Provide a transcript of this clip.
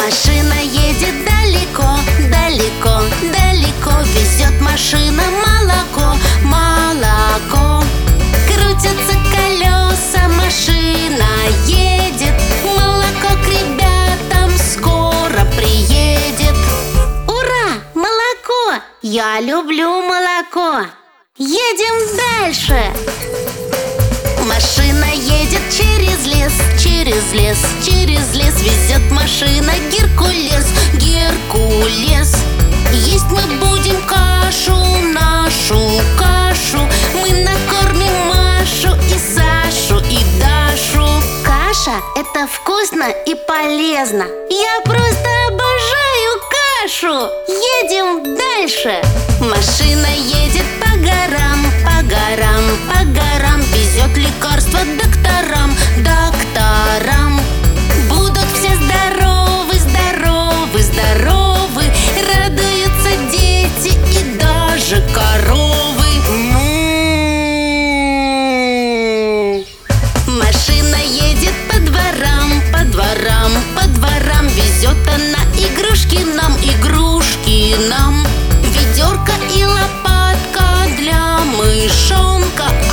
Машина едет далеко, далеко, далеко. Везет машина молоко, молоко. Крутятся колеса, машина едет. Молоко к ребятам скоро приедет. Ура! Молоко! Я люблю молоко. Едем дальше. Машина едет через лес, через лес, через лес. Везет машина Геркулес, Геркулес. Есть мы будем кашу, нашу кашу. Мы накормим Машу и Сашу и Дашу. Каша – это вкусно и полезно. Я просто обожаю кашу. Едем дальше. Машина едет по горам, по горам, по горам. Везет лекарства докторам, докторам. Будут все здоровы, здоровы, здоровы. Радуются дети и даже коровы. Машина едет по дворам, по дворам, по дворам. Везет она игрушки нам, игрушки нам. Ведерко и лопатка для мышонка.